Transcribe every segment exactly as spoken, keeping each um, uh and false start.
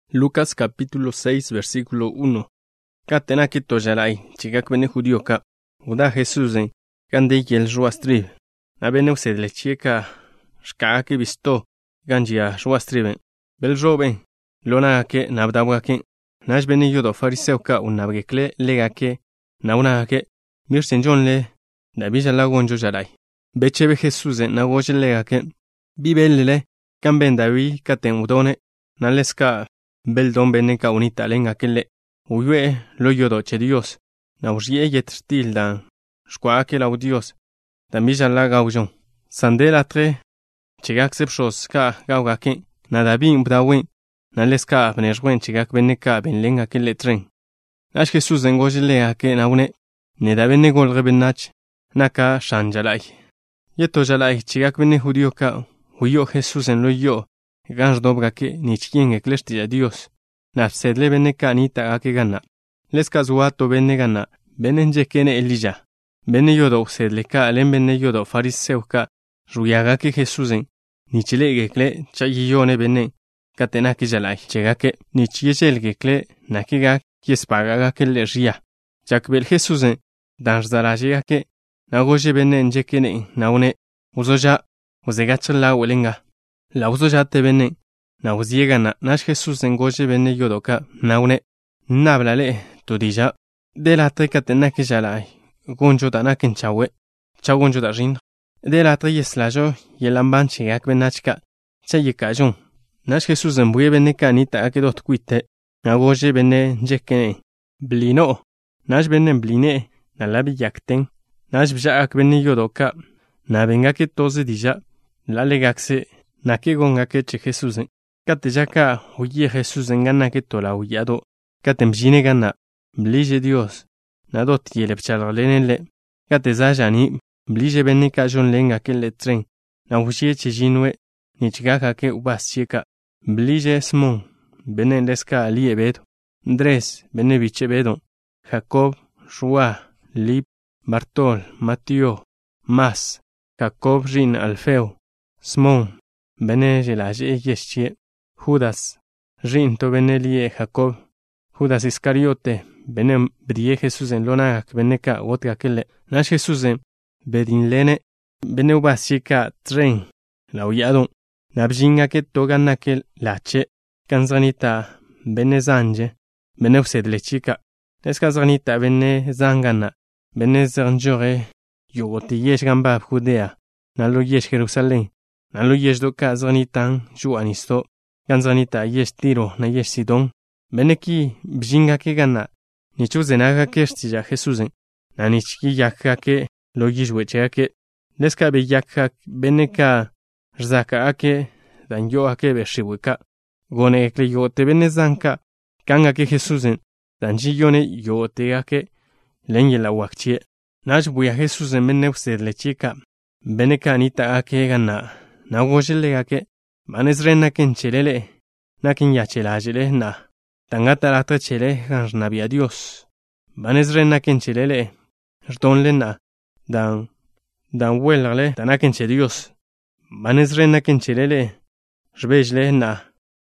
Lucas capítulo seis versículo uno. Katenaki tojalai, chigak bene judío ka, uda Jesusen, gande yel ruastrib. Abene usedle chieka, shkaake visto, ganjia ruastriben. Bel roben, lona ke nabdawake, nash bene yodo fariseo ka unabgekle legake, nauna ke, mirsen jonle, nabija lagonjo jalai. Bechebe Jesusen nagoje legake, bibelele, kamben dawi katen udone, naleska, bel don bene ka unita lenga kele, uyue lo yodo che Dios, na urie yetrstil dan, shkwake la Dios, dan bija la gaujon. Sandela tre, chigak sepshos ka gaugake, na dabin bdawen, na leska benejwen chigak bene ka ben lenga kele tren. Nash Jesus engoje legake na une, ne da bene golre benach, naka shanjalai. Yeto jalai chigak bene judío ka, huyo Jesus en lo yo, ganj dobrake ni chien eklesti a Dios. Nafsedle bene ka anita ake gana. Leska zuato bene gana, bene njekene Elija. Bene yodo sedle ka alen bene yodo fariseo ka, ruyagake Jesusen, ni chile gekle chayiyone bene, katenaki jalai. Chegake ni chiechel gekle nakigak yespagagake le ria. Jakbel Jesusen, danjdarajegake, nagoje bene njekene naune, uzoja, uzegachla welenga. La uzoja te bene, na uziegana, nash Jesus engoje bene yodoka, naune, nablale, tudija, de la treca tenake jalai, gonjo danaken chawe, chagonjo da rin, de la tre yeslajo, yelamban chigak benachka, chayikajon, nash Jesus enbue bene kanita akedot kuite, nagoje bene njekene, blino, nash bene bline, na labi yakten, nash bjaak bene yodoka, na bengake toze dija, la legakse, nake gongake che Jesusen. Kate jaka huye Jesusen gana ke tola huyado. Kate mjine gana. Blije Dios. Nado tiele pchalglenele. Kate zajani. Blije bene ka jon lenga ke le tren. Na huye che jinwe. Nichgaka ke ubas chieka. Blije Simon. Bene leska ali ebedo. Andres. Bene biche bedo. Jacob. Rua. Lip. Bartol. Mateo. Mas. Jacob rin Alfeo. Simon. Bene jelaje yeshie. Judas. Rin to bene lie Jacob. Judas Iscariote. Bene brie Jesus en lonagak beneka wotka kele. Nash Jesus en bedin lene. Bene ubasika tren. La uyadon. Nabjinga ke togan nakel lache. Kanzanita bene zanje. Bene usedle chika. Deskazanita bene zangana. Bene zanjore. Yogote yesh gamba Judea. Nalo yesh Jerusalén. Nalo yesh do kazanitan juanisto. Ganzanita yesh tiro na yesh sidon. Beneki bjinga ke gana. Nichu zenaga ke shtija Jesusen. Na nichki yakka ke lo yishweche ke. Leska be yakka beneka rzaka ake dan yo ake be shibuka. Gone ekle yo te bene zanka. Kanga ke Jesusen. Dan jiyone yo te ake lenye la wakchie. Nash buya Jesusen bene usedle chika. Beneka anita ake gana. Na gojele ake. Manesrena ken chelele. Na ken yachelajele na. Tangata rata chele gan nabia Dios. Manesrena ken chelele. Rdonle na. Dan. Dan welale. Tanaken che Dios. Manesrena ken chelele. Rbejle na.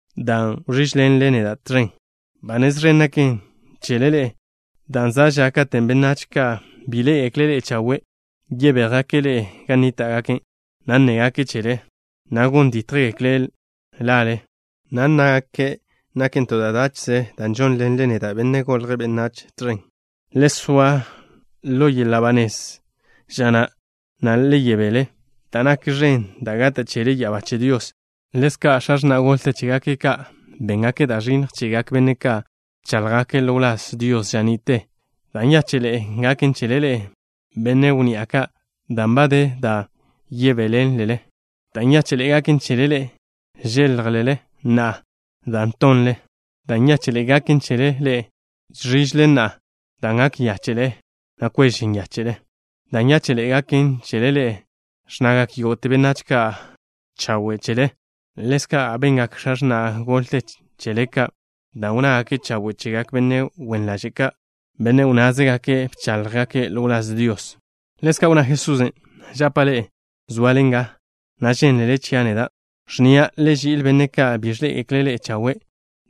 Dan rijlen lene da tren. Manesrena ken chelele. Dan zajaka tembenachka. Bile eklele chawe. Yebera kele ganita ake. Nanne ake chele. Nagun ditre eklel. Lale. Nanna ake. Naken todadachse. Dan John lenlene da benne golre benach tren. Leswa. Loye labanes. Jana. Nan le yebele. Tanak ren. Dagata chele yabache Dios. Leska ashar na golte chigake ka. Bengake da rin chigak benne ka. Chalgake lolas Dios janite. Dan yachele. Ngaken chelele. Benne uniaka. Dambade da. Yebelen lele. Danya chelegakin chelele. Jelrlele. Na. Dantonle. Danya chelegakin chelele. Jrijle na. Dangak yachele. Nakweshin yachele. Danya chelegakin chelele. Shnagak yotebenachka. Chawe chele. Leska abengak shashna golte cheleka. Da una ake chawe chegak bene wenlajeka. Bene unazegake pchalgake lolas Dios. Leska una Jesusen. Japale. Zualenga. Nachen lele chianeda. Shnia leji il beneka bijle eklele chawe.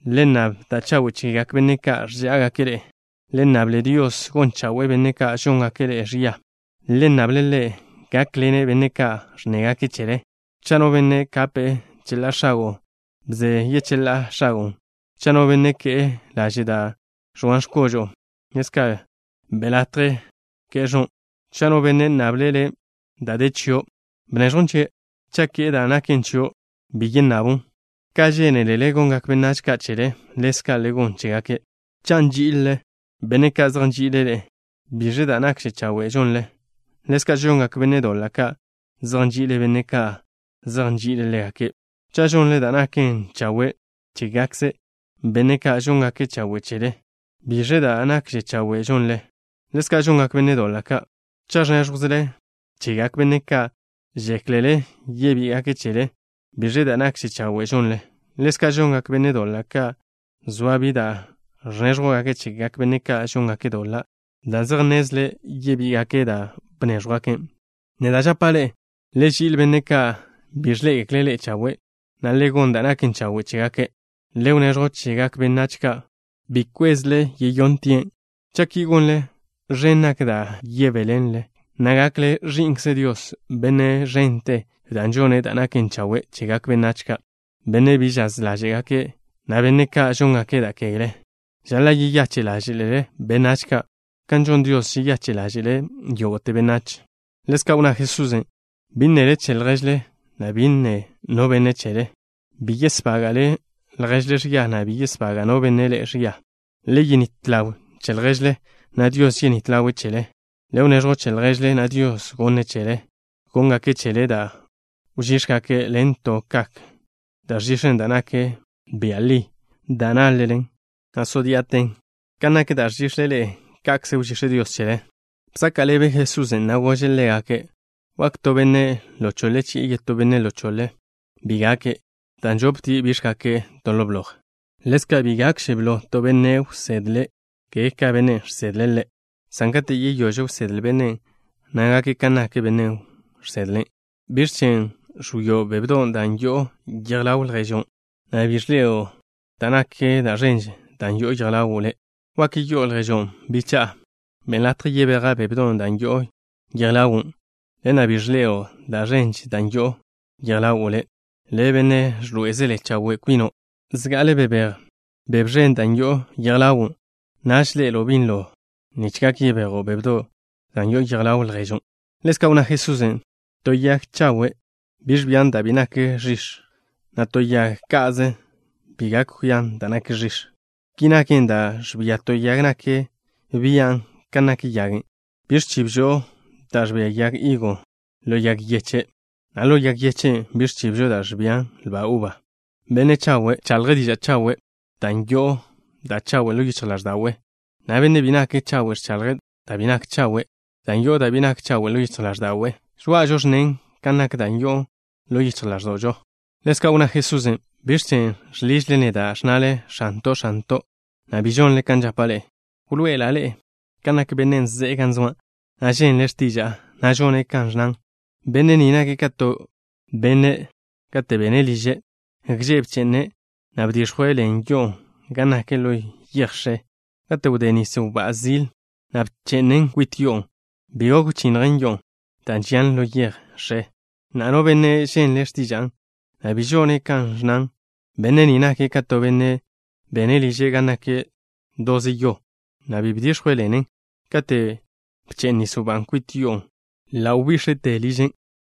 Lenab da chawe chigak beneka rjaga kere. Lenable Dios gonchawe beneka jonga kere ria. Lenable le gaklene beneka rnega kichere. Chano bene kape chela shago. Bze yechela shago. Chano bene ke la jida joan shkojo. Neska belatre ke jon. Chano bene nablele da dechio. Benejonche chake da nakenchio. Bigin nabun. Kaje ne lele gongak benach kachere. Leska legon chegake. Chanji ille. Beneka zanji lele. Bije da nakche chawe jonle. Leska jongak benedo laka. Zanji le beneka. Zanji lele ake. Cha jonle da naken chawe. Chegakse. Beneka jongake chawe chere. Bije da nakche chawe jonle. Leska jongak benedo laka. Cha jenjuzle. Chegak beneka. Jeklele. Yebi ake chere. Bije da nakche chawe jonle. Leska jongak benedo laka. Zwabi da. Renjro ake chegak beneka jongake dola. Da zernezle yebi ake da benejro ake. Neda japale. Lejil beneka. Bijle eklele chawe. Na legon da naken chawe chegake. Leunejro chegak benachka. Bikwezle yeyontien. Chakigonle. Renak da yebelenle. Nagakle ringse Dios. Bene rente. Danjone da naken chawe chegak benachka. Bene bijaz la chegake. Na beneka jongake da kele. Jala yi yache la jile benachka. Kanjon Dios yi yache la jile yogote benach. Leska una Jesusen. Binere chel rejle. Na binne no bene chere. Biges pagale. La rejle ria na biges paga no bene le ria. Le yinitlaw chel rejle. Na Dios yinitlaw chele. Le unejo chel rejle na Dios gone chele. Gonga ke chele da. Ujishka ke lento kak. Da jishen danake. Biali. Danalelen. Asodiaten. Kanake da jishlele. Kak se ujishe Dios chele. Psakalebe Jesusen na wojele ake. Wakto bene lo chole chi yeto bene lo chole. Bigake. Danjobti bishkake dolobloch. Leska bigak sheblo to bene sedle. Ke ka bene sedlele. Sankate ye yojo sedle bene. Nagake kanake bene sedle. Birchen shuyo bebdo danyo yerlaul region. Na bishleo. Danake da range. Danyo yerlaule. Wakiyo region. Bicha. Melatre yebera bebdo danyo yerlaun. Lena bijleo da range danyo yerlaule. Lebene jluezele chawe quino. Zgale beber. Bebren danyo yerlaun. Nashle lobinlo. Nichkaki yebero bebdo danyo yerlaul region. Leska una Jesusen. Toyak chawe. Bijbian da binake rish. Na toyak kaze. Bigak huyan danake rish. Kinaken da jbia toyagnake. Bian kanake yagin. Bish chibjo. Dashbia yag igo. Lo yag yeche. Na lo yag yeche. Bish chibjo dashbian lba uba. Bene chawe. Chalgedija chawe. Dan yo. Da chawe lo yichalash dawe. Na bene binake chawe chalged. Da binak chawe. Dan yo da binak chawe lo yichalash dawe. Shwa josnen. Kanak dan yo. Lo yichalash dojo. Leska una Jesusen. Bishchen. Shlizlene da shnale. Shanto shanto. Na bijon le kanjapale. Hulwe lale. Kanak benen ze ganzwa. Na jen lestija, na jone kanjnan. Bene nina ke kato, bene, kate bene lije, gjeb chene, na bdishwele en yo, gana ke lo yershe, kate udeni se ubazil, na bchenen kwit yo, biog chinren yo, dan jan lo yershe. Na no bene jen lestijan, na bijone kanjnan, bene nina ke kato bene, bene lije gana ke dozi yo, na bibdishwele nen, kate Pcheni su banquit yon. La ubishe te eligen.